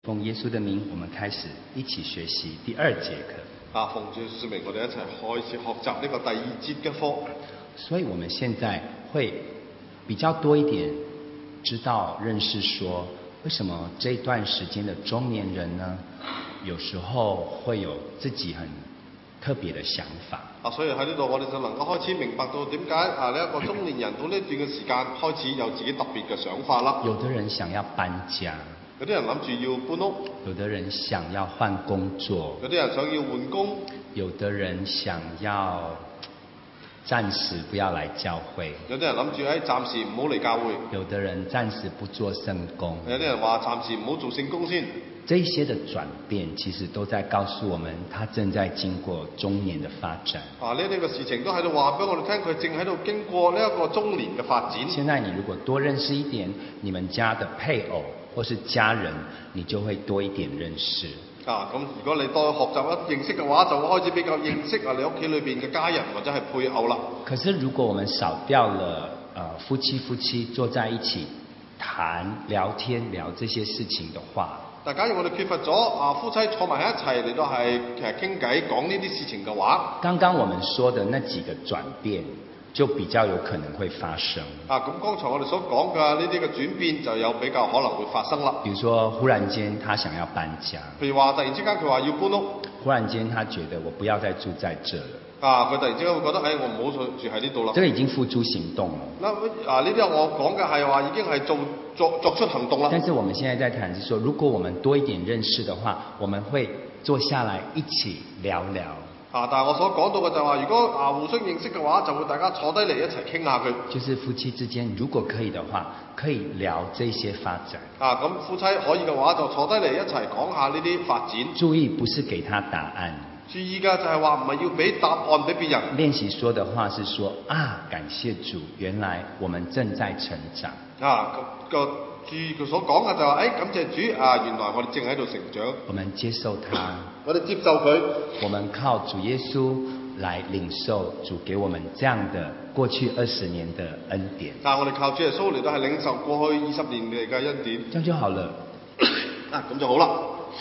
奉耶穌的名，我們開始一起學習第二節課。 奉主耶穌名，我哋一齊開始學習呢個第二節嘅課。 所以我們現在會比較多一點知道認識說，為什麼這一段時間的中年人呢，有時候會有自己很特別的想法。 所以喺呢度我哋就能夠開始明白到點解呢一個中年人到呢段嘅時間開始有自己特別嘅想法啦。 有的人想要搬家。 有啲人諗住要搬屋， 有的人想要換工作， 有啲人想要換工， 有的人想要暫時不要來教會， 有啲人諗住暫時唔好嚟教會， 有的人暫時不做聖工， 有啲人話暫時唔好做聖工先。 這一些的轉變其實都在告訴我們，他正在經過中年的發展。 呢啲嘅事情都喺度話俾我哋聽，佢正喺度經過呢一個中年嘅發展。 現在你如果多認識一點你們家的配偶或是家人，你就會多一點認識。 咁如果你多學習認識嘅話，就會開始比較認識你屋企裏邊嘅家人或者係配偶啦。 可是如果我們少掉了夫妻坐在一起談聊天聊這些事情的話， 但假如我哋缺乏咗夫妻坐埋喺一齊嚟到係傾偈講呢啲事情嘅話， 剛剛我們說的那幾個轉變就比較有可能會發生。 咁剛才我哋所講嘅呢啲嘅轉變就有比較可能會發生啦。 比如說忽然間他想要搬家， 譬如話突然之間佢話要搬屋， 忽然間他覺得我不要再住在這了。 佢突然之間會覺得我唔好住喺呢度啦。 這個已經付諸行動了。 呢啲我講嘅係話已經係作出行動啦。 但是我們現在在談是說，如果我們多一點認識的話，我們會坐下來一起聊聊。 但係我所講到嘅就係話，如果互相認識嘅話，就會大家坐低嚟一齊傾下佢。 就是夫妻之間，如果可以的話，可以聊這些發展。 咁夫妻可以嘅話，就坐低嚟一齊講下呢啲發展。 注意，不是給他答案。 注意嘅就係話，唔係要俾答案俾別人。 練習說的話是說感謝主，原來我們正在成長。 注意佢所講嘅就係感謝主，原來我哋正喺度成長。 我們接受他， 我哋接受佢。 我們靠主耶穌來領受主給我們這樣的過去20年的恩典。 我哋靠主耶穌嚟到係領受過去20年嚟嘅恩典。 這樣就好了。 咁就好啦。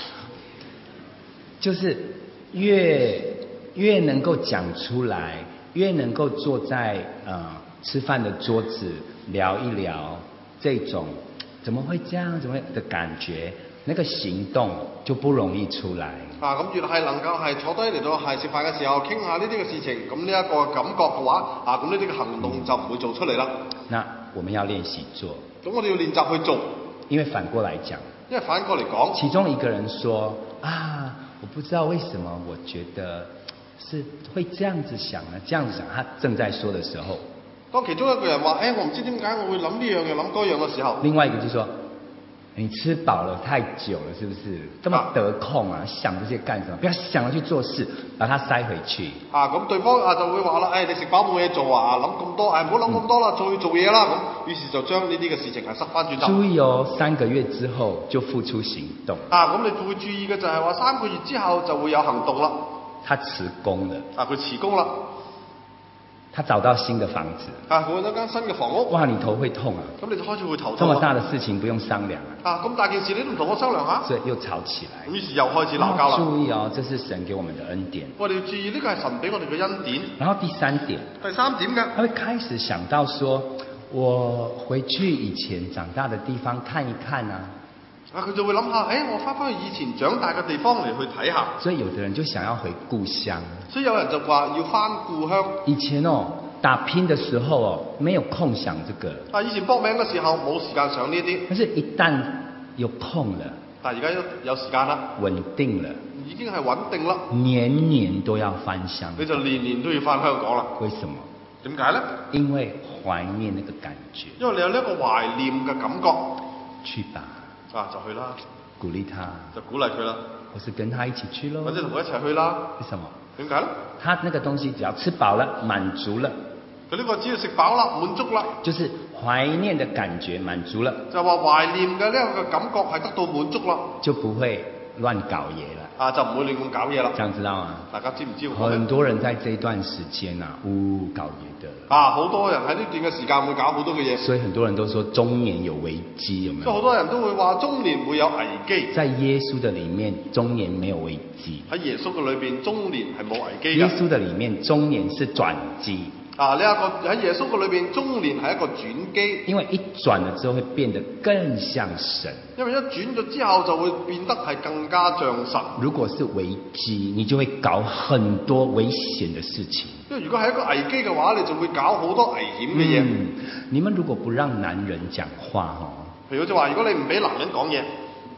就是越能夠講出來，越能夠坐在吃飯的桌子聊一聊，這種怎麼會這樣，怎麼會的感覺，那個行動就不容易出來。 咁越係能夠係坐低嚟到係食飯嘅時候傾下呢啲嘅事情，咁呢一個感覺嘅話，咁呢啲嘅行動就唔會做出嚟啦。 那我們要練習做。 咁我哋要練習去做。 因為反過來講， 講， 其中一個人說我不知道為什麼，我覺得是會這樣子想呢？這樣子想，他正在說的時候， 當其中一個人話，我唔知點解我會諗呢樣嘅諗嗰樣嘅時候， 另外一個就說，你吃飽了太久了，是不是？這麼得空想這些幹什麼？不要想着去做事，把它塞回去。 咁對方就會話啦，你食飽冇嘢做諗咁多，唔好諗咁多啦，做嘢啦。咁於是就將呢啲嘅事情係塞翻轉頭。 注意3個月之後就付出行動。 咁你就會注意嘅就係話3個月之後就會有行動啦。 他辭工了。 佢辭工啦。 他找到新的房子。 佢揾咗間新嘅房屋。 哇，你頭會痛啊！ 咁你就開始會頭痛。 這麼大的事情不用商量咁大件事你都唔同我商量下。 所以又吵起來。 於是又開始鬧交啦。 注意這是神給我們的恩典。 我哋要注意呢個係神俾我哋嘅恩典。 然後第三點嘅，他會開始想到說，我回去以前長大的地方看一看佢就會諗下，我翻去以前長大嘅地方嚟去睇下。 所以有的人就想要回故鄉。 所以有人就話要翻故鄉。 以前打拼的時候沒有空想這個。 以前搏命嘅時候冇時間想呢啲。 但是一旦有空了， 但而家有時間啦， 穩定了， 已經係穩定啦， 年年都要翻鄉。 你就年年都要翻香港啦。 為什麼？ 點解呢？ 因為懷念那個感覺。 因為你有呢一個懷念嘅感覺。 去吧。 就去啦。 鼓勵他。就鼓勵佢啦。 或是跟他一起去咯。 或者同佢一齊去啦。 為什麼？ 點解呢？ 他那個東西只要吃飽了，滿足了。 佢呢個只要食飽啦，滿足啦。 就是懷念的感覺滿足了。 就話懷念嘅呢個感覺係得到滿足啦。 就不會乱搞嘢啦， 就唔會亂咁搞嘢啦。 这样知道吗？ 大家知唔知道？ 很多人在这一段时间啊，搞嘢的， 好多人喺呢段嘅時間會搞好多嘅嘢， 所以很多人都說中年有危機，有沒有？ 所以好多人都會話中年會有危機。 在耶穌的裡面，中年沒有危機。 喺耶穌嘅裏邊，中年係冇危機嘅。 耶穌的裡面，中年是轉機。 呢一個喺耶穌嘅裏邊，中年係一個轉機。 因為一轉了之後，會變得更像神。 因為一轉咗之後，就會變得係更加像神。 如果是危機，你就會搞很多危險的事情。 因為如果係一個危機嘅話，你就會搞好多危險嘅嘢。 你們如果不讓男人講話， 譬如好似話，如果你唔俾男人講嘢，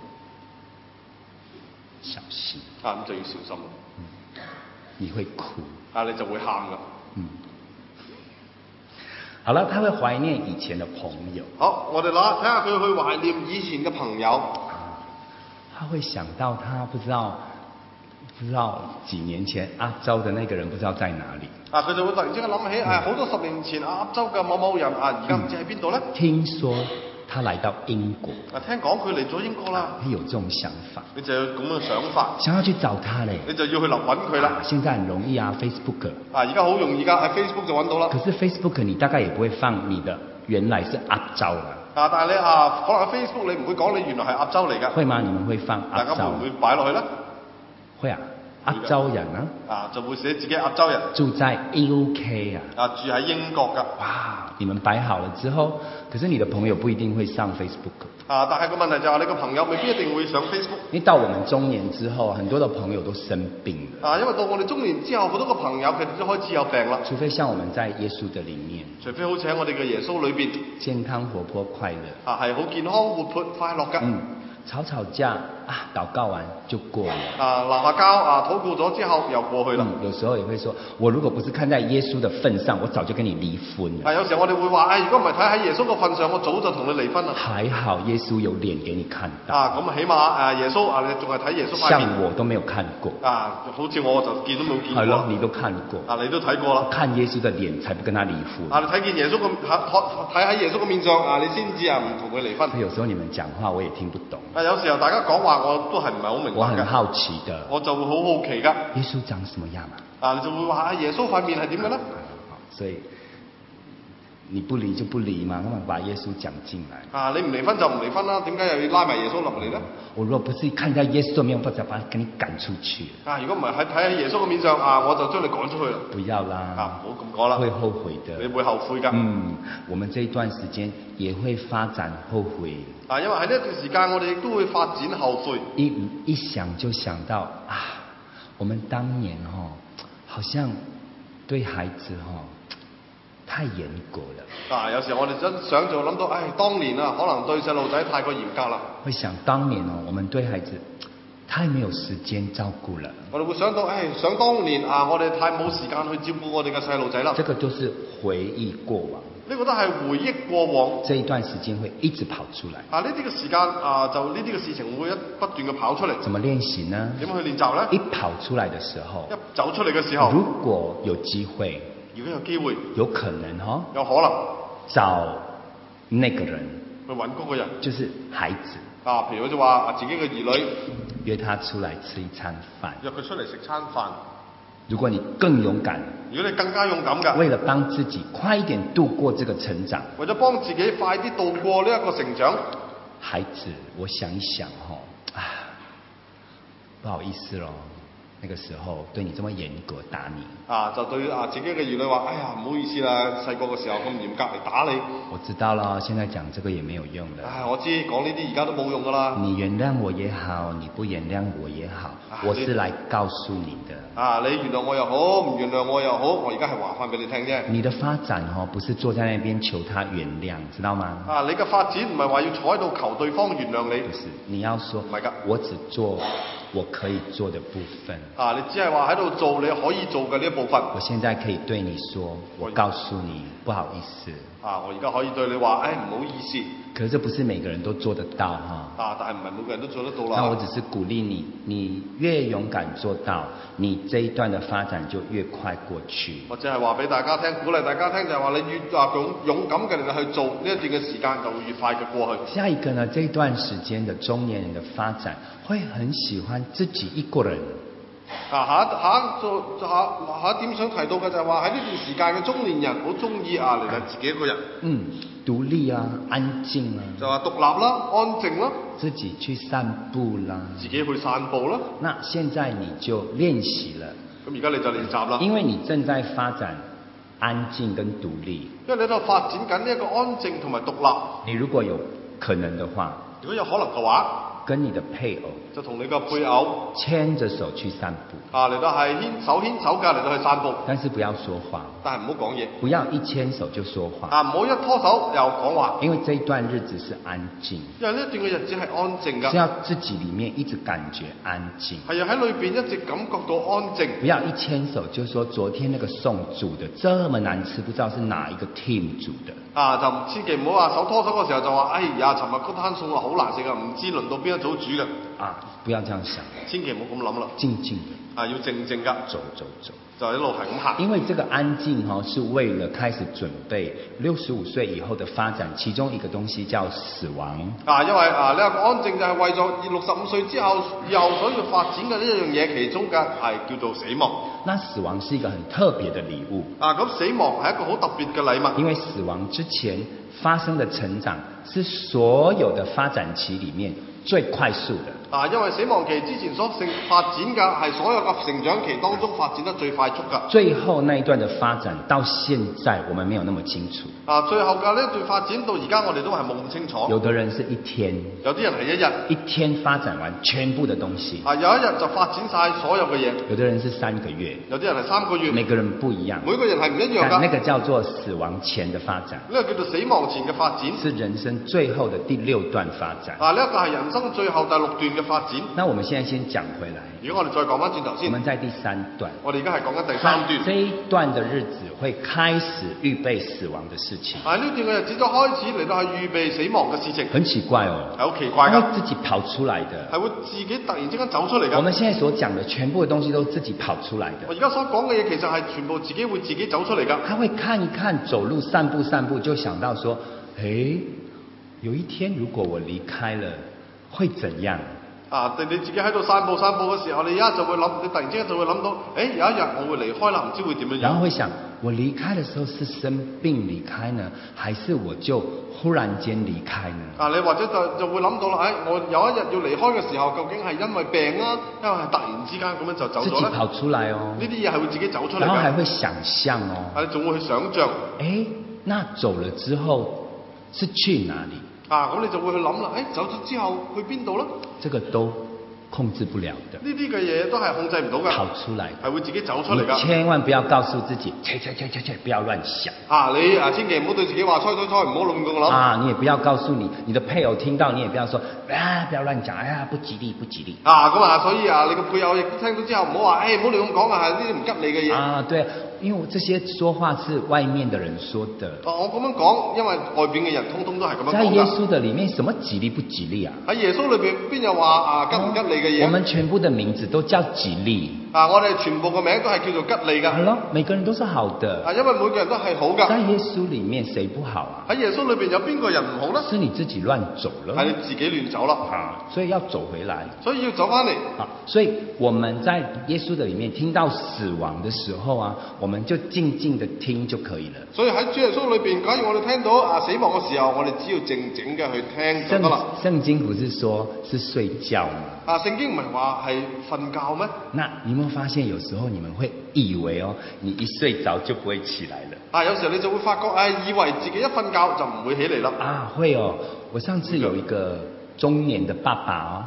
小心咁就要小心。 你會哭。 你就會喊噶。 好了，他會懷念以前的朋友。 好，我哋睇下佢去懷念以前嘅朋友。 他會想到他不知道幾年前亞洲的那個人不知道在哪裏。 佢就會突然之間諗起好多10年前亞洲嘅某某人而家唔知喺邊度呢？ 聽說他來到英國。 聽講佢嚟咗英國啦。 他有這種想法。 你就有咁嘅想法。 想要去找他嘞。 你就要去揾佢啦。 現在很容易啊 ，Facebook。 而家好容易㗎，喺 Facebook 就揾到啦。 可是 Facebook 你大概也不會放你的原來是亞洲啦。 但係你可能喺 Facebook 你唔會講你原來係亞洲嚟㗎。 會嗎？你們會放亞洲？ 大家會唔會擺落去呢？ 會啊。亞洲人就會寫自己亞洲人住在 UK 住喺英國㗎。 哇！你們擺好了之後，可是你的朋友不一定會上 Facebook。 但係個問題就係你個朋友未必一定會上 Facebook。 因為到我們中年之後，很多的朋友都生病了。 因為到我哋中年之後，好多個朋友佢哋都開始有病啦。 除非像我們在耶穌的裡面， 除非好似喺我哋嘅耶穌裏邊， 健康活潑快樂。 係好健康活潑快樂㗎。 吵架禱告完就過了。 鬧下交禱告咗之後又過去啦。 有時候也會說，我如果不是看在耶穌的份上，我早就跟你離婚了。 有時候我哋會話，如果唔係睇喺耶穌個份上，我早就同你離婚啦。 還好耶穌有臉給你看到。 咁起碼耶穌你仲係睇耶穌塊面。 像我都沒有看過。 好似我就見都冇見過。 係咯，你都看過。 你都睇過啦。 看耶穌的臉才不跟他離婚。 你睇見耶穌睇喺耶穌個面上你先至唔同佢離婚。 有時候你們講話我也聽不懂。 有時候大家講話我都係唔係好明白。 我很好奇的。 我就會好好奇㗎。 耶穌長什麼樣你就會話耶穌塊面係點嘅呢？ 所以你不離就不離嘛，咁咪把耶穌講進來。 你唔離婚就唔離婚啦，點解又要拉埋耶穌落嚟呢？ 我如果不是看在耶穌的面，我就把他給你趕出去。 如果唔係睇喺耶穌嘅面上我就將你趕出去啦。 不要啦。 唔好咁講啦。 會後悔的。 你會後悔㗎。 我們這一段時間也會發展後悔。 因為喺呢一段時間我哋亦都會發展後悔。 一想就想到我們當年好像對孩子太嚴格了。 有時候我哋真想就諗到，當年可能對細路仔太過嚴格啦。 會想當年我們對孩子太沒有時間照顧了。 我哋會想到，想當年我哋太冇時間去照顧我哋嘅細路仔啦。 這個都是回憶過往。 呢個都係回憶過往。 這一段時間會一直跑出來。 呢啲嘅時間就呢啲嘅事情會不斷嘅跑出嚟。 怎麼練習呢？ 點樣去練習呢？ 一跑出來的時候， 一走出嚟嘅時候， 如果有機會，有可能有可能找那個人去揾嗰個人， 就是孩子。 譬如好似話自己嘅兒女， 約他出來吃一餐飯， 約佢出嚟食餐飯。 如果你更勇敢， 如果你更加勇敢嘅， 為了幫自己快一點度過這個成長， 為咗幫自己快啲度過呢一個成長， 孩子，我想一想不好意思咯，那個時候對你這麼嚴格打你， 就對自己嘅兒女話，唔好意思啦，細個嘅時候咁嚴格嚟打你。 我知道啦，現在講這個也沒有用的。 我知講呢啲而家都冇用噶啦。 你原諒我也好，你不原諒我也好，我是來告訴你的。 你原諒我又好，唔原諒我又好，我而家係話翻俾你聽啫。 你的發展不是坐在那邊求他原諒，知道嗎？ 你嘅發展唔係話要坐喺度求對方原諒你。 不是，你要說， 唔係㗎， 我只做我可以做的部分。 你只係話喺度做你可以做嘅呢一部分。 我現在可以對你說，我告訴你，不好意思。 我而家可以對你話，唔好意思。 可是這不是每個人都做得到哈。 但係唔係每個人都做得到啦。 那我只是鼓勵你，你越勇敢做到，你這一段的發展就越快過去。 或者係話俾大家聽，鼓勵大家聽就係話，你越勇敢嘅嚟去做呢一段嘅時間，就會越快嘅過去。 下一個呢，這一段時間的中年人的發展，會很喜歡自己一個人。 下一點想提到嘅就係話喺呢段時間嘅中年人好中意嚟到自己一個人。 獨立啊，安靜啊。 就話獨立啦，安靜啦。 自己去散步啦。 自己去散步啦。 那現在你就練習了。 咁而家你就練習啦。 因為你正在發展安靜跟獨立。 因為你喺度發展緊呢一個安靜同埋獨立。 你如果有可能的話，跟你的配偶就同你個配偶牽着手去散步。 嚟到係手牽手㗎嚟到去散步。 但是不要說話。 但係唔好講嘢。 不要一牽手就說話。 唔好一拖手又講話。 因為這一段日子是安靜。 因為呢一段嘅日子係安靜㗎。 是要自己裡面一直感覺安靜。 係喺裏邊一直感覺到安靜。 不要一牽手就說昨天那個餸煮的這麼難吃，不知道是哪一個 team 煮的。 就千祈唔好話手拖手嘅時候就話，哎呀，尋日嗰攤餸好難食啊，唔知輪到邊一組煮嘅。 不要這樣想。 千祈唔好咁諗啦。 靜靜的。 要靜靜㗎。 走。 就一路係咁行。 因為這個安靜是為了開始準備65歲以後的發展，其中一個東西叫死亡。 因為呢個安靜就係為咗65歲之後以後所要發展嘅呢一樣嘢，其中嘅係叫做死亡。 那死亡是一個很特別的禮物。 咁死亡係一個好特別嘅禮物。 因為死亡之前發生的成長是所有的發展期裡面最快速的。 因為死亡期之前所發展嘅係所有嘅成長期當中發展得最快速㗎。 最後那一段的發展到現在我們沒有那麼清楚。 最後嘅呢一段發展到而家我哋都係冇咁清楚。 有的人是一天， 有啲人係一天發展完全部的東西。 有一日就發展晒所有嘅嘢。 有的人是3個月， 有啲人係3個月。 每個人不一樣， 每個人係唔一樣㗎。 那個叫做死亡前的發展。 呢個叫做死亡前嘅發展。 是人生最後的第6段發展。 呢一個係人生最後第6段嘅發展。 那我們現在先講回來。 如果我哋再講翻轉頭先。 我們在第3段。 我哋而家係講緊第3段。 這一段的日子會開始預備死亡的事情。 呢段嘅日子都開始嚟到係預備死亡嘅事情。 很奇怪哦。 係好奇怪㗎。 係會自己跑出來的。 係會自己突然之間走出嚟㗎。 我們現在所講的全部嘅東西都自己跑出來的。 我而家所講嘅嘢其實係全部自己會自己走出嚟㗎。 他會看一看走路散步，就想到說，有一天如果我離開了，會怎樣？ 你自己喺度散步嘅時候，你就會諗，你突然之間就會諗到，有一日我會離開啦，唔知會點樣。 然後會想，我離開的時候是生病離開呢，還是我就忽然間離開呢？ 你或者就會諗到啦，我有一日要離開嘅時候，究竟係因為病啊，因為係突然之間咁樣就走咗咧？ 自己跑出來哦。 呢啲嘢係會自己走出嚟。 然後還會想象哦。 你仲會去想像。 那走了之後是去哪裡？ 咁你就會去諗啦，走咗之後去邊度呢？ 這個都控制不了的。 呢啲嘅嘢都係控制唔到㗎。 跑出來係會自己走出嚟㗎。 你千萬不要告訴自己，切，不要亂想。 你千祈唔好對自己話，猜，唔好亂咁諗。 你也不要告訴你的配偶聽到，你也不要說，不要亂講，不吉利。 所以你個配偶亦都聽到之後，唔好話，唔好亂咁講啊，呢啲唔吉利嘅嘢。 對。因為這些說話是外面的人說的。 我咁樣講，因為外邊嘅人通通都係咁樣講。 在耶穌的裡面，什麼吉利不吉利啊？ 喺耶穌裏邊邊有話吉唔吉利嘅嘢？ 我們全部的名字都叫吉利。 我哋全部嘅名都係叫做吉利㗎。 係咯，每個人都是好的。 因為每個人都係好㗎。 在耶穌裡面，誰不好啊？ 喺耶穌裏邊有邊個人唔好呢？ 是你自己亂走了。 係你自己亂走啦。 所以要走回來。 所以要走翻嚟。 所以我們在耶穌的裡面聽到死亡的時候我們就靜靜的聽就可以了。 所以喺主耶穌裏邊，假如我哋聽到死亡嘅時候，我哋只要靜靜嘅去聽就得啦。 聖經不是說是睡覺嗎？ 聖經唔係話係瞓覺咩？ 那你有沒有發現有時候你們會以為你一睡着就不會起來了？ 有時候你就會發覺以為自己一瞓覺就唔會起嚟啦。 會我上次有一個中年的爸爸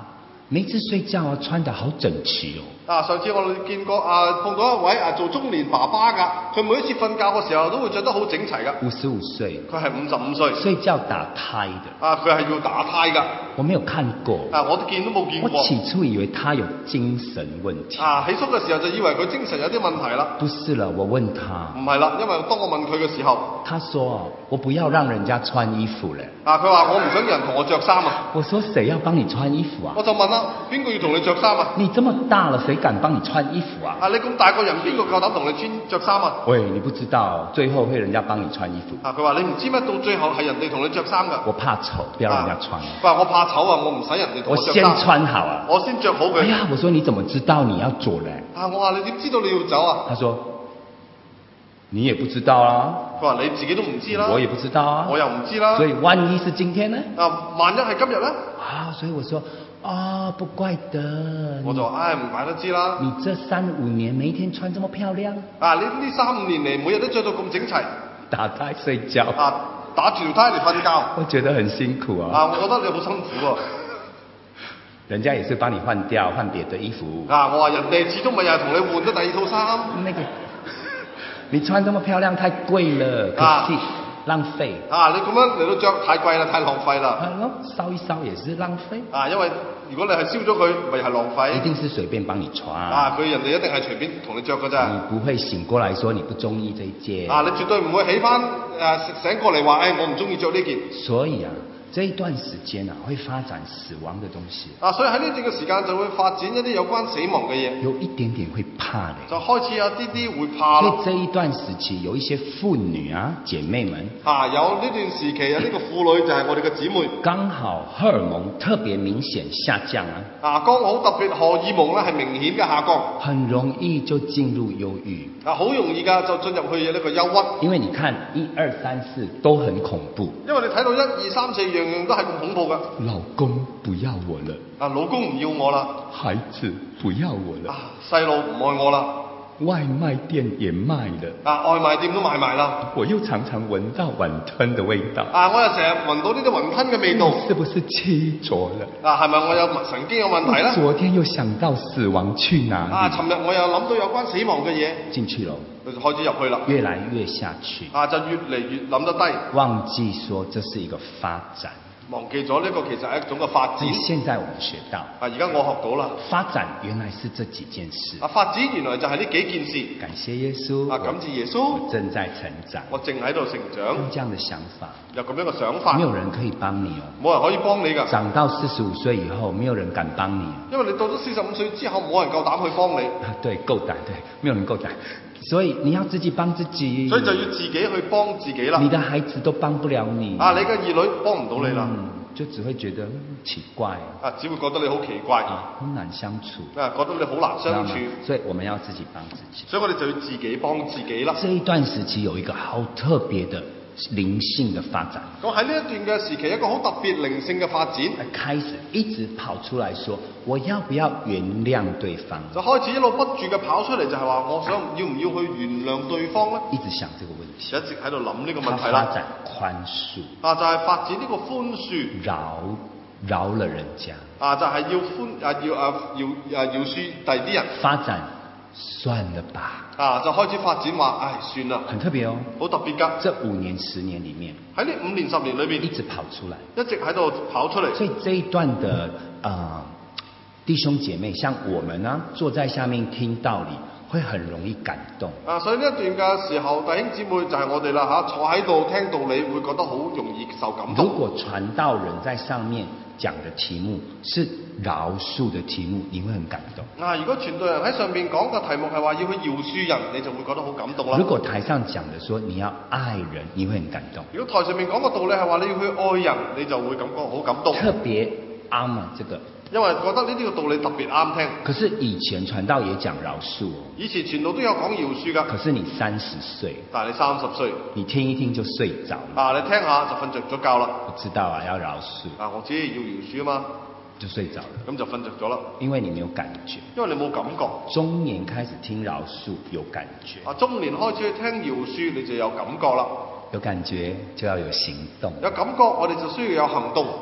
每次睡觉啊穿得好整齐哦。 上次我哋見過碰到一位做中年爸爸㗎，佢每一次瞓覺嘅時候都會着得好整齊㗎。 55歲， 佢係55歲， 睡覺打胎的。 佢係要打胎㗎。 我沒有看過。 我都冇見過。 我起初以為他有精神問題。 起初嘅時候就以為佢精神有啲問題啦。 不是了，我問他。 唔係啦，因為當我問佢嘅時候， 他說我不要讓人家穿衣服了。 佢話我唔想人同我着衫啊。 我說誰要幫你穿衣服啊？ 我就問啦，邊個要同你着衫啊？ 你這麼大了，誰敢幫你穿衣服啊？ 你咁大個人，邊個夠膽同你着衫啊？ 喂，你不知道，最後會人家幫你穿衣服。 佢話你唔知咩？到最後係人哋同你着衫㗎。 我怕醜，不要人家穿。 佢話我怕醜啊，我唔使人哋同我着衫。 我先穿好啊。 我先着好佢。 哎呀，我說你怎麼知道你要走呢？ 我話你點知道你要走啊？ 他說你也不知道啊。 佢話你自己都唔知啦。 我也不知道啊。 我又唔知啦。 所以萬一是今天呢？ 萬一係今日呢？ 所以我說不怪得。 我就話唔怪得知啦。 你這3-5年每一天穿這麼漂亮。 你呢3-5年嚟每日都着到咁整齊。 打胎睡覺。 打住條胎嚟瞓覺。 我覺得很辛苦啊。 我覺得你好辛苦喎。 人家也是幫你換掉，換別的衣服。 我話人哋始終咪又係同你換咗第2套衫。 你穿這麼漂亮太貴了，可惜浪費。 你咁樣嚟到着太貴啦，太浪費啦。 係咯，燒一燒也是浪費。 因為如果你係燒咗佢，咪係浪費。 一定是隨便幫你穿。 佢人哋一定係隨便同你着㗎咋。 你不會醒過來說你不中意這一件。 你絕對唔會起翻醒過嚟話我唔中意着呢件。 所以這一段時間會發展死亡的東西。 所以喺呢段嘅時間就會發展一啲有關死亡嘅嘢。 有一點點會怕咧。 就開始有啲會怕。 所以這一段時期有一些婦女姐妹們。 有呢段時期有呢個婦女就係我哋嘅姊妹。 剛好荷爾蒙特別明顯下降剛好特別荷爾蒙咧係明顯嘅下降。 很容易就進入憂鬱。 好容易㗎就進入去呢個憂鬱。 因為你看1、2、3、4都很恐怖。 因為你睇到1、2、3、4樣樣都係咁恐怖㗎。 老公不要我了。 老公唔要我啦。 孩子不要我了。 細路唔愛我啦。 外賣店也賣了。 外賣店都賣埋啦。 我又常常聞到雲吞的味道。 我又成日聞到呢啲雲吞嘅味道。 是不是氣咗了？ 係咪我有神經有問題咧？ 昨天又想到死亡去哪裡？ 尋日我又諗到有關死亡嘅嘢。 進去咯。 就開始入去啦。 越來越下去。 就越嚟越諗得低。 忘記說這是一個發展。 忘記咗呢個其實係一種嘅發展。 現在我們學到。 而家我學到啦。 發展原來是這幾件事。 發展原來就係呢幾件事。 感謝耶穌。 感謝耶穌。 我正在成長。 我正喺度成長。 有這樣的想法。 有咁樣嘅想法。 沒有人可以幫你冇人可以幫你㗎。 長到45歲以後，沒有人敢幫你。 因為你到咗45歲之後，冇人夠膽去幫你。 對，夠膽，對，沒有人夠膽。所以你要自己幫自己。 所以就要自己去幫自己啦。 你的孩子都幫不了你。 你嘅兒女幫唔到你啦。 就只會覺得奇怪。 只會覺得你好奇怪。 好難相處。 覺得你好難相處。 所以我們要自己幫自己。 所以我哋就要自己幫自己啦。 這一段時期有一個好特別的靈性的發展。 咁喺呢一段嘅時期，一個好特別靈性嘅發展， 開始一直跑出來說，我要不要原諒對方？ 就開始一路不住嘅跑出嚟，就係話我想要唔要去原諒對方咧？ 一直想這個問題， 一直喺度諗呢個問題啦。 發展寬恕就係發展呢個寬恕， 饒了人家。 就係要饒恕第啲人。 發展算了吧。 就開始發展話，算啦。 很特別哦， 好特別㗎。 這5年10年裡面， 喺呢5年10年裏邊， 一直跑出來， 一直喺度跑出嚟。 所以這一段的弟兄姐妹，像我們呢，坐在下面聽道理，會很容易感動。 所以呢一段嘅時候，弟兄姊妹就係我哋啦嚇，坐喺度聽道理，會覺得好容易受感動。 如果傳道人在上面講的題目是饒恕的題目，你會很感動。 如果傳道人喺上面講嘅題目係話要去饒恕人，你就會覺得好感動啦。 如果台上講的說你要愛人，你會很感動。 如果台上面講嘅道理係話你要去愛人，你就會感覺好感動。 特別啱這個。 因為覺得呢啲嘅道理特別啱聽。 可是以前傳道也講饒恕哦。 以前傳道都有講饒恕㗎。 可是你30歲， 但係你30歲， 你聽一聽就睡着了。 你聽下就瞓着咗覺啦。 我知道要饒恕。 我知要饒恕啊嘛。 就睡着了。 咁就瞓着咗啦。 因為你沒有感覺。 因為你冇感覺。 中年開始聽饒恕有感覺。 中年開始去聽饒恕，你就有感覺啦。 有感覺就要有行動。 有感覺，我哋就需要有行動。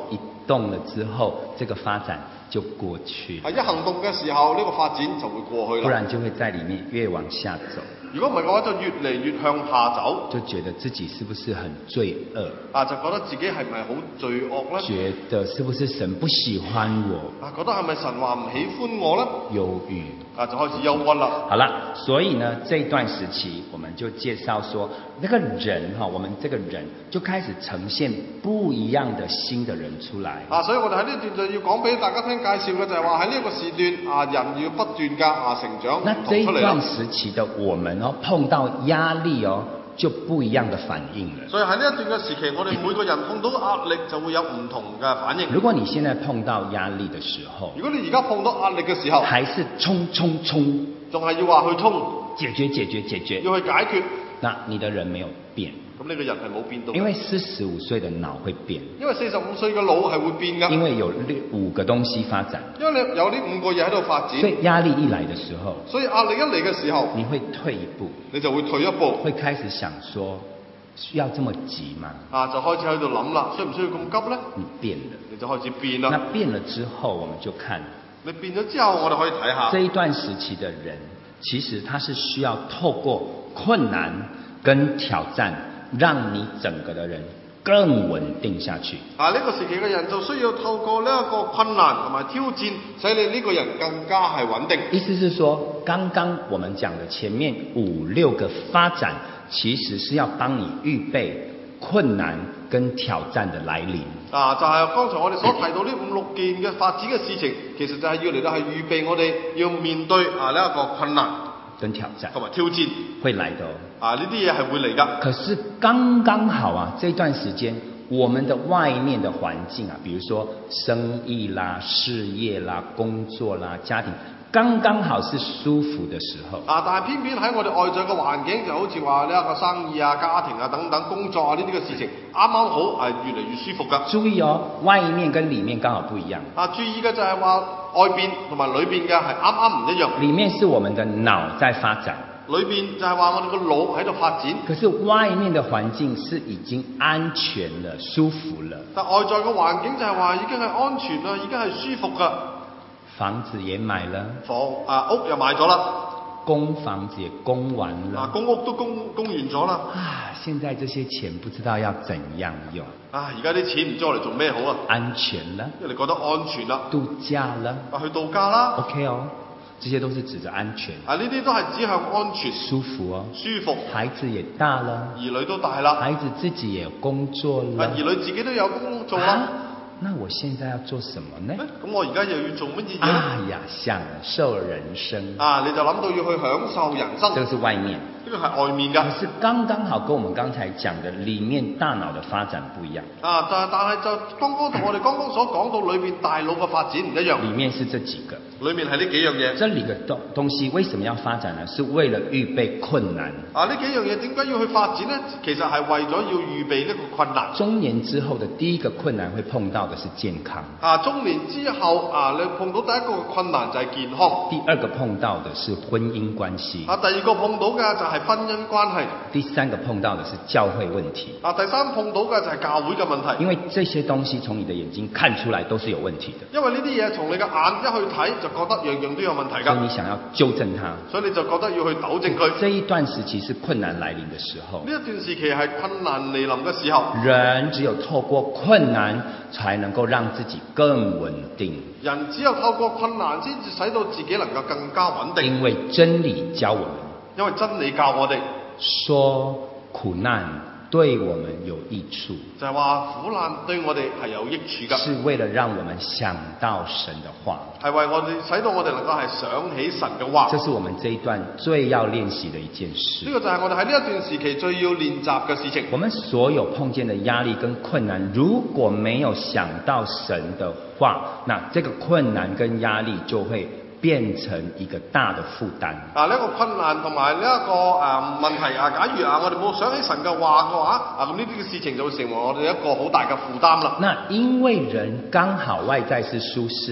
动了之後，這個發展就過去了。 係一行動嘅時候，呢個發展就會過去啦。 不然就會在裡面越往下走。 如果唔係嘅話，就越嚟越向下走， 就覺得自己是不是很罪惡？ 就覺得自己係咪好罪惡呢？ 覺得是不是神不喜歡我？ 覺得係咪神話唔喜歡我呢？ 憂鬱。 就開始憂鬱啦。 好了，所以呢，這段時期我們就介紹說，那個人我們這個人就開始呈現不一樣的新的人出來。 所以我哋喺呢段就要講俾大家聽，介紹嘅就係話喺呢個時段人要不斷嘅成長。 那這一段時期的我們碰到壓力就不一樣的反應了。 所以喺呢一段嘅時期，我哋每個人碰到壓力就會有唔同嘅反應。 如果你現在碰到壓力的時候， 如果你而家碰到壓力嘅時候， 還是衝， 仲係要話去衝， 解決， 要去解決， 那你的人沒有變。 咁呢個人係冇變到。 因為45歲的腦會變。 因為45歲嘅腦係會變㗎。 因為有5個東西發展。 因為你有呢5個嘢喺度發展。 所以壓力一來的時候。 所以壓力一嚟嘅時候， 你會退一步。 你就會退一步。 會開始想說，需要這麼急嗎？ 就開始喺度諗啦，需唔需要咁急呢？ 你變了。 你就開始變啦。 那變了之後，我們就看。 你變咗之後，我哋可以睇下。 這一段時期的人，其實他是需要透過困難跟挑戰，讓你整個的人更穩定下去。 呢個時期嘅人就需要透過呢一個困難同埋挑戰，使你呢個人更加係穩定。 意思是說，剛剛我們講的前面5、6個發展，其實是要幫你預備困難跟挑戰的來臨。 就係剛才我哋所提到呢5、6件嘅發展嘅事情，其實就係要嚟到係預備我哋要面對呢一個困難跟挑戰同埋挑戰會來的。 呢啲嘢係會嚟㗎。 可是剛剛好這段時間我們的外面的環境比如說生意啦、事業啦、工作啦、家庭，剛剛好是舒服的時候。 但係偏偏喺我哋外在嘅環境，就好似話呢一個生意家庭等等工作呢啲嘅事情，啱啱好越嚟越舒服㗎。 注意外面跟裡面剛好不一樣。 注意嘅就係話外邊同埋裏邊嘅係啱啱唔一樣。 裡面是我們的腦在發展。 裏邊就係話我哋個腦喺度發展， 可是外面的環境是已經安全了、舒服了。 但外在嘅環境就係話已經係安全啦，已經係舒服噶。 房子也買了， 屋又買咗啦， 供房子也供完了， 公屋都供完咗啦。 現在這些錢不知道要怎樣用。 而家啲錢唔知我嚟做咩好啊？ 安全了， 因為你覺得安全啦。 度假了， 去度假啦。 OK 這些都是指着安全。 呢啲都係指向安全、 舒服舒服。 孩子也大了， 兒女都大啦， 孩子自己也有工作了， 兒女自己都有工作啦。 那我現在要做什麼呢？ 咁我而家又要做乜嘢呢？ 享受人生。 你就諗到要去享受人生。 這個是外面， 呢個係外面㗎。 可是剛剛好跟我們剛才講的裡面大腦的發展不一樣。 但係就剛剛同我哋剛剛所講到裏面大腦嘅發展唔一樣。 裡面是這幾個。 裏面係呢幾樣嘢。 這裡嘅東西為什麼要發展呢？是為了預備困難。 呢幾樣嘢點解要去發展呢？其實係為咗要預備呢個困難。 中年之後的第一個困難會碰到的是健康。 中年之後你碰到第一個困難就係健康。 第二個碰到的是婚姻關係。 第二個碰到嘅就係婚姻關係。 第三個碰到的是教會問題。 第三碰到嘅就係教會嘅問題。 因為這些東西從你的眼睛看出來都是有問題的。 因為呢啲嘢從你嘅眼一去睇就覺得樣樣都有問題㗎。 所以你想要糾正它。 所以你就覺得要去糾正佢。 這一段時期是困難來臨的時候。 呢一段時期係困難嚟臨嘅時候。 人只有透過困難才能夠讓自己更穩定。 人只有透過困難先至使到自己能夠更加穩定。 因為真理教我們。 因為真理教我哋。 說苦難對我們有益處， 就係話苦難對我哋係有益處㗎， 是為了讓我們想到神的話， 係為我哋使到我哋能夠係想起神嘅話。 這是我們這一段最要練習的一件事。 呢個就係我哋喺呢一段時期最要練習嘅事情。 我們所有碰見的壓力跟困難，如果沒有想到神的話，那這個困難跟壓力就會變成一個大的負擔。 呢個困難同埋呢一個問題假如我哋冇想起神嘅話嘅話，咁呢啲嘅事情就會成為我哋一個好大嘅負擔啦。 那因為人剛好外在是舒適的。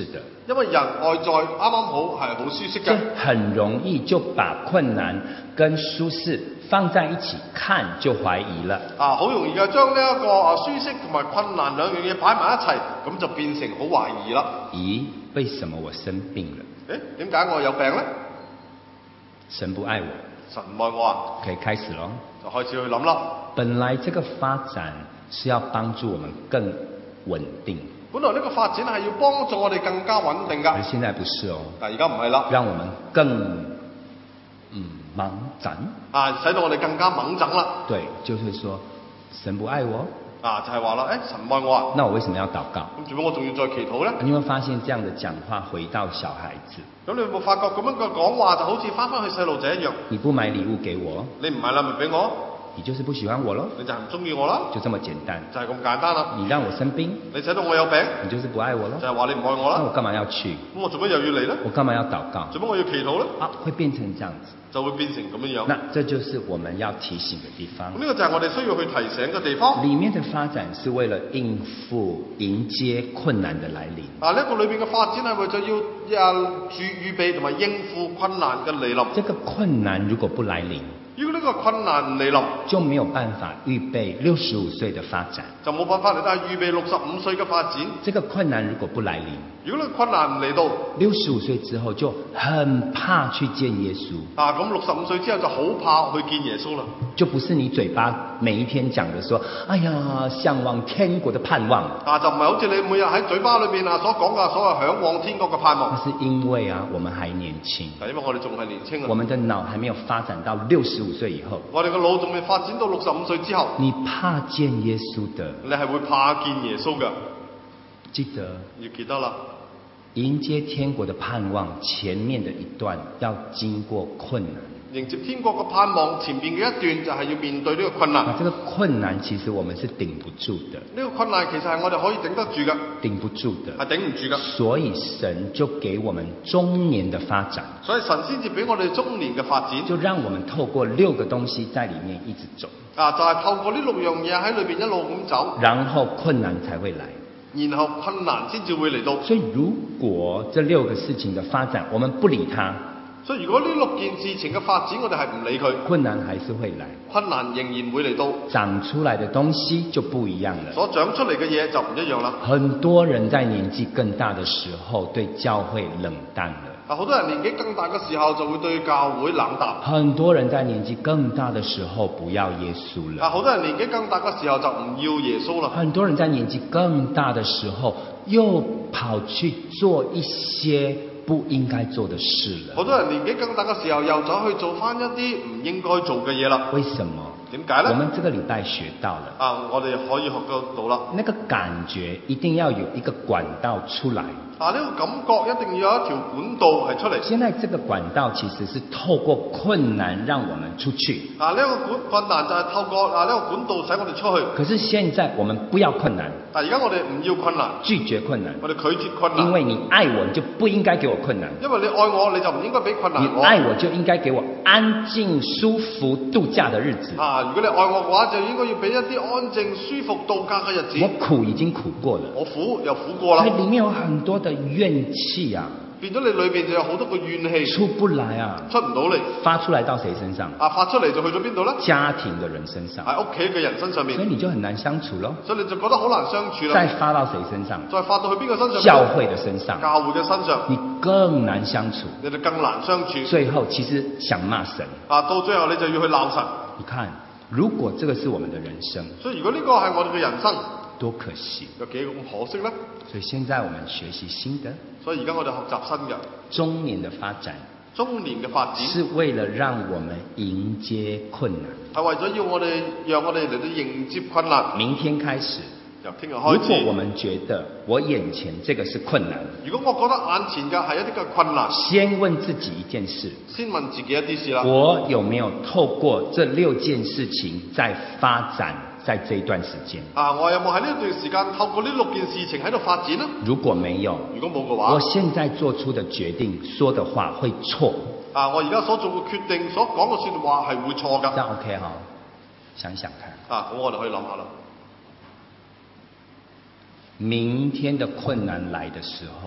因為人外在啱啱好係好舒適所以嘅， 很容易就把困難跟舒適放在一起看，就懷疑了。 好容易嘅將呢一個舒適同埋困難兩樣嘢擺埋一齊，咁就變成好懷疑啦。 咦，為什麼我生病了？ 點解我有病呢？ 神不愛我。 神唔愛我啊， 可以開始咯。 就開始去諗啦。 本來這個發展是要幫助我們更穩定， 本來呢個發展係要幫助我哋更加穩定㗎， 而現在不是哦， 但係而家唔係啦， 讓我們更猛整使到我哋更加猛整啦。 對，就是說神不愛我， 就係話啦，神唔愛我啊， 那我為什麼要禱告？ 咁做咩我仲要再祈禱呢？ 你有沒有發現這樣的講話回到小孩子？ 咁你有冇發覺咁樣嘅講話就好似翻去細路仔一樣？ 你不買禮物給我， 你唔買禮物俾我， 你就是不喜歡我咯， 你就係唔中意我啦， 就這麼簡單， 就係咁簡單啦。 你讓我生病， 你使到我有病， 你就是不愛我咯， 就係話你唔愛我啦。 那我幹嘛要去？ 咁我做乜又要嚟呢？ 我幹嘛要禱告？ 做乜我要祈禱呢？ 會變成這樣子， 就會變成咁樣樣。 那這就是我們要提醒的地方。 咁呢個就係我哋需要去提醒嘅地方。 裡面的發展是為了應付、迎接困難的來臨。 呢一個裏邊嘅發展係為咗要預備同埋應付困難嘅來臨。 這個困難如果不來臨， 如果呢個困難唔嚟臨， 就沒有辦法預備65歲的發展。 就冇辦法嚟到預備65歲嘅發展。 這個困難如果不來臨， 如果呢個困難唔嚟到 65歲之後就很怕去見耶穌。 咁65歲之後就好怕去見耶穌啦。 就不是你嘴巴每一天講的說，哎呀，向往天國的盼望。 就唔係好似你每日喺嘴巴裏面所講嘅所謂嚮往天國嘅盼望。 那是因為我們還年輕。 因為我哋仲係年輕啊。 我們的腦還沒有發展到65歲以後。 我哋嘅腦仲未發展到65歲之後。 你怕見耶穌的， 你係會怕見耶穌嘅。 記得要記得啦。 迎接天國的盼望前面的一段要經過困難。 迎接天國嘅盼望前面嘅一段就係要面對呢個困難。 這個困難其實我們是頂不住的。 呢個困難其實係我哋可以頂得住嘅。 頂不住的。 係頂唔住嘅。 所以神就給我們中年的發展。 所以神先至俾我哋中年嘅發展。 就讓我們透過6個東西在裡面一直走。 就係透過呢6樣嘢喺裏邊一路咁走。 然後困難才會來。 然後困難先至會嚟到。 所以如果這6個事情的發展，我們不理它。 所以如果呢6件事情嘅發展，我哋係唔理佢， 困難還是會來， 困難仍然會嚟到， 長出來的東西就不一樣了。 所長出嚟嘅嘢就唔一樣啦。 很多人在年紀更大的時候對教會冷淡了。 好多人年紀更大嘅時候就會對教會冷淡。 很多人在年紀更大的時候不要耶穌了。 好多人年紀更大嘅時候就唔要耶穌啦。 很多人在年紀更大的時候又跑去做一些不應該做的事了。 好多人年紀更大嘅時候又走去做翻一啲唔應該做嘅嘢啦。 為什麼？ 點解呢？ 我們這個禮拜學到了。 我哋可以學到啦。 那個感覺一定要有一個管道出來。 呢個感覺一定要有一條管道係出嚟。 現在這個管道其實是透過困難讓我們出去。 呢個困難就係透過呢個管道使我哋出去。 可是現在我們不要困難。 而家我哋唔要困難， 拒絕困難。 我哋拒絕困難。 因為你愛我，你就不應該給我困難。 因為你愛我，你就唔應該俾困難我。 你愛我就應該給我安靜、舒服、度假的日子。 如果你愛我嘅話，就應該要俾一啲安靜、舒服、度假嘅日子。 我苦已經苦過了， 我苦又苦過啦。 所以裡面有很多的怨氣啊。 變咗你裏邊就有好多個怨氣出不來啊， 出唔到嚟， 發出來到誰身上？ 發出嚟就去咗邊度咧？ 家庭的人身上， 喺屋企嘅人身上面， 所以你就很難相處咯。 所以你就覺得好難相處啦。 再發到誰身上？ 再發到去邊個身上？ 教會的身上， 教會嘅身上， 你更難相處， 你就更難相處。 最後其實想罵神， 到最後你就要去鬧神。 你看，如果這個是我們的人生， 所以如果呢個係我哋嘅人生， 多可惜， 有幾咁可惜呢？ 所以現在我們學習新的， 所以而家我哋學習新嘅中年的發展， 中年嘅發展是為了讓我們迎接困難， 係為咗讓我哋嚟到迎接困難。 明天開始， 由聽日開始， 如果我們覺得我眼前這個是困難， 如果我覺得眼前嘅係一啲嘅困難， 先問自己一件事， 先問自己一啲事啦。 我有沒有透過這6件事情在發展？在這一段時間， 我有冇喺呢一段時間透過呢6件事情喺度發展呢？ 如果沒有， 如果冇嘅話， 我現在做出的決定、說的話會錯。 我而家所做嘅決定、所講嘅說話係會錯㗎。 這樣 OK 哈？想想看。 咁我哋可以諗下啦。 明天的困難來的時候，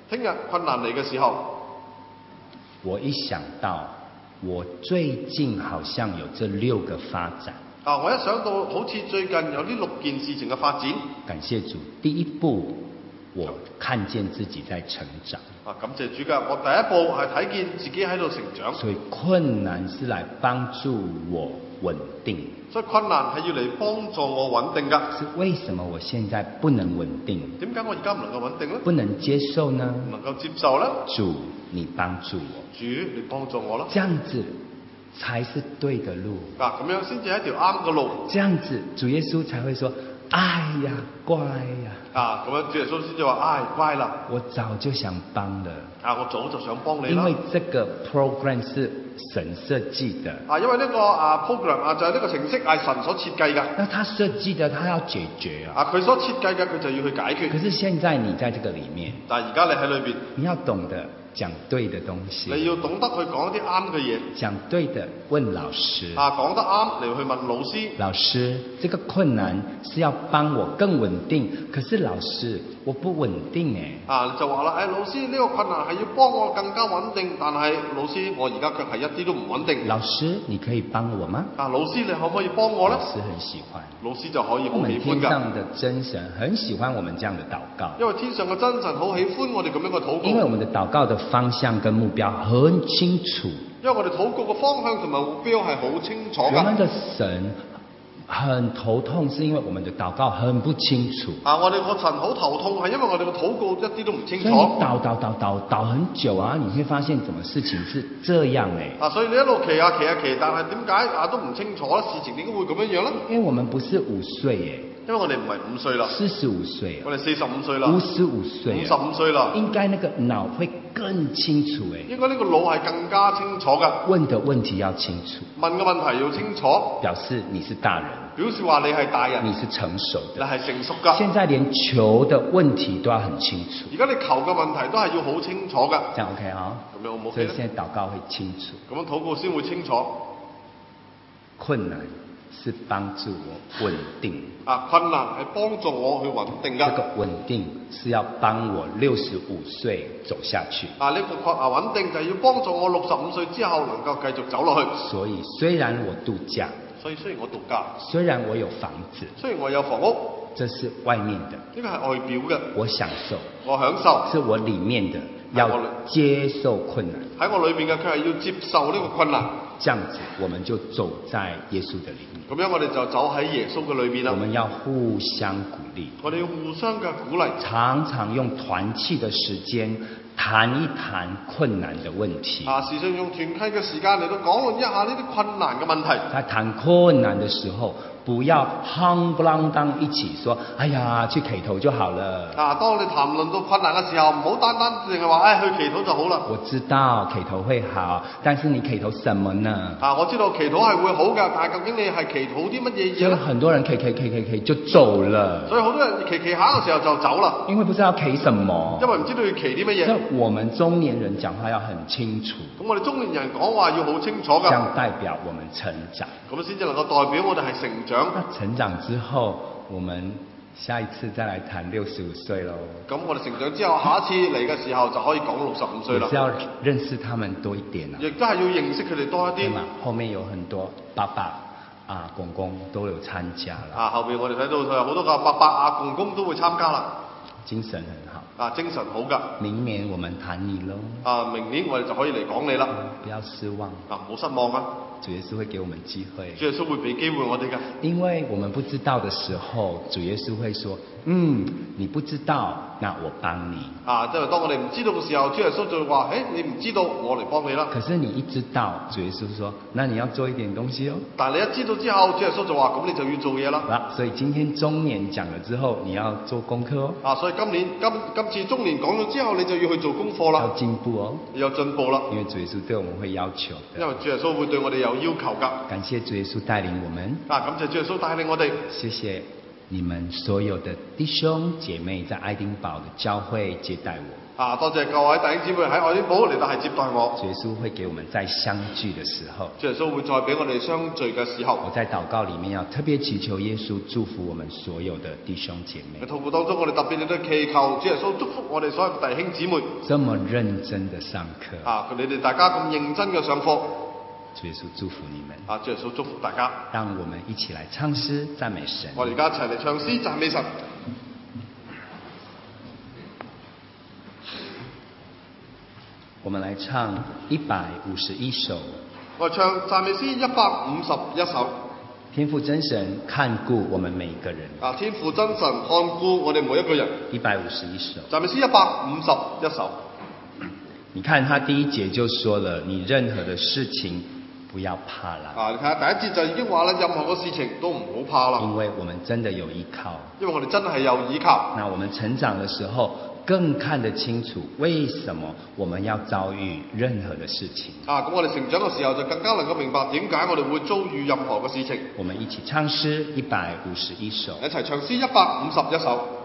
聽日困難嚟嘅時候， 我一想到我最近好像有這6個發展， 我一想到好似最近有呢6件事情嘅發展， 感謝主，第一步我看見自己在成長。 感謝主㗎，我第一步係睇見自己喺度成長， 所以困難是來幫助我穩定。 所以困難係要嚟幫助我穩定㗎。 是為什麼我現在不能穩定？ 點解我而家唔能夠穩定呢？ 不能接受呢？ 唔能夠接受呢？ 主，你幫助我。 主，你幫助我啦。 這樣子才是對的路。 咁樣先至係一條啱嘅路。 這樣子主耶穌才會說：哎呀，乖呀！ 咁樣主耶穌先至話：唉，乖啦！ 我早就想幫了。 我早就想幫你啦。 因為這個 program 是神設計的。 因為呢個program 就係呢個程式係神所設計㗎。 那他設計的，他要解決啊。 佢所設計嘅，佢就要去解決。 可是現在你在這個裡面， 但係而家你喺裏邊， 你要懂得講對的東西。 你要懂得去講一啲啱嘅嘢。 講對的問老師。 講得啱嚟去問老師。 老師，這個困難是要幫我更穩定，可是老師我不穩定誒。 就話啦，老師呢個困難係要幫我更加穩定，但係老師我而家卻係一啲都唔穩定。 老師，你可以幫我嗎？ 老師你可唔可以幫我呢？ 老師很喜歡。 老師就可以好喜歡㗎。 我們天上的真神很喜歡我們這樣的禱告。 因為天上嘅真神好喜歡我哋咁樣嘅禱告。 因為我們的禱告的方向跟目標很清楚。 因為我哋禱告嘅方向同埋目標係好清楚㗎。 我們的神很頭痛，是因為我們的禱告很不清楚。 我哋個神好頭痛，係因為我哋個禱告一啲都唔清楚。 所以你禱很久啊，你會發現怎麼事情是這樣所以你一路祈下，但係點解都唔清楚事情點解會咁樣樣咧？ 因為我們不是5歲因為我哋唔係5歲啦 ，45歲， 我哋45歲啦 ，55歲 ，55歲啦， 應該那個腦會更清楚應該呢個腦係更加清楚㗎。 問的問題要清楚， 問嘅問題要清楚， 表示你是大人， 表示話你係大人， 你是成熟的， 你係成熟㗎。 現在連求的問題都要很清楚。 而家你求嘅問題都係要好清楚㗎。 這樣 OK 啊？ 咁樣好唔 OK 所以現在禱告會清楚， 咁樣禱告先會清楚。 困難是幫助我穩定。 困難係幫助我去穩定㗎。 這個穩定是要幫我65歲走下去。 呢個穩定就係要幫助我65歲之後能夠繼續走落去。 所以雖然我度假， 雖然我度假， 雖然我有房子， 雖然我有房屋， 這是外面的， 呢個係外表嘅。 我享受， 我享受， 是我裡面的，要接受困難。 喺我裏面嘅，佢係要接受呢個困難。 這樣子，我們就走在耶穌的裡面。 咁樣我哋就走喺耶穌嘅裏面啦。 我們要互相鼓勵。 我哋要互相嘅鼓勵。 常常用團契的時間談一談困難的問題。 時常用團契嘅時間嚟到講論一下呢啲困難嘅問題。 在談困難的時候，不要夯不啷當一起說，哎呀，去祈禱就好了。 當你談論到困難嘅時候，唔好單單淨係話，去祈禱就好啦。 我知道祈禱會好，但是你祈禱什麼呢？ 我知道祈禱係會好㗎，但係究竟你係祈禱啲乜嘢嘢呢？ 很多人祈就走了。 所以好多人祈下嘅時候就走啦。 因為不知道祈什麼。 因為唔知道要祈啲乜嘢。 所以我們中年人講話要很清楚。 咁我哋中年人講話要好清楚㗎。 這樣代表我們成長。 咁先至能夠代表我哋係成長。 成長之後，我們下一次再來談65歲咯。 咁我哋成長之後，下一次嚟嘅時候就可以講65歲啦。 也是要認識他們多一點啊。 亦都係要認識佢哋多一啲。 對嘛，後面有很多爸爸公公都有參加啦。 後面我哋睇到有好多個爸爸公公都會參加啦。 精神很好。 精神好㗎。 明年我們談你咯。 明年我哋就可以嚟講你啦。 不要失望。 唔好失望啊。 主耶穌會給我們機會。 主耶穌會俾機會我哋㗎。因為我們不知道的時候，主耶穌會說：你不知道，那我幫你。 即係當我哋唔知道嘅時候，主耶穌就會話：你唔知道，我嚟幫你啦。 可是你一知道，主耶穌說：那你要做一點東西哦。 但係你一知道之後，主耶穌就話：咁你就要做嘢啦。 所以今天中年講了之後，你要做功課哦。 所以今次中年講咗之後，你就要去做功課啦。 要進步哦。 要進步啦。 因為主耶穌對我們會要求。 因為主耶穌會對我哋有要求㗎。 感謝主耶穌帶領我們。 感謝主耶穌帶領我哋。 謝謝你們所有的弟兄姐妹在愛丁堡的教會接待我。 多謝各位弟兄姊妹喺愛丁堡嚟到係接待我。 主耶穌會給我們在相聚的時候， 主耶穌會再俾我哋相聚嘅時候， 我在禱告裡面要特別祈求耶穌祝福我們所有的弟兄姐妹。 喺禱告當中，我哋特別嚟到祈求主耶穌祝福我哋所有嘅弟兄姊妹。 這麼認真的上課， 你哋大家咁認真嘅上課， 主耶穌祝福你們。 主耶穌祝福大家。 讓我們一起來唱詩讚美神。 我哋而家一齊嚟唱詩讚美神。 我們來唱151首。 我唱讚美詩151首。 天父真神看顧我們每一個人。 天父真神看顧我哋每一個人。 151首。 讚美詩151首。 你看他第一節就說了，你任何的事情不要怕啦。 你睇下第一節就已經話啦，任何嘅事情都唔好怕啦。 因為我們真的有依靠。 因為我哋真係有依靠。 那我們成長的時候更看得清楚為什麼我們要遭遇任何的事情。 咁我哋成長嘅時候就更加能夠明白點解我哋會遭遇任何嘅事情。 我們一起唱詩151首。 一齊唱詩151首。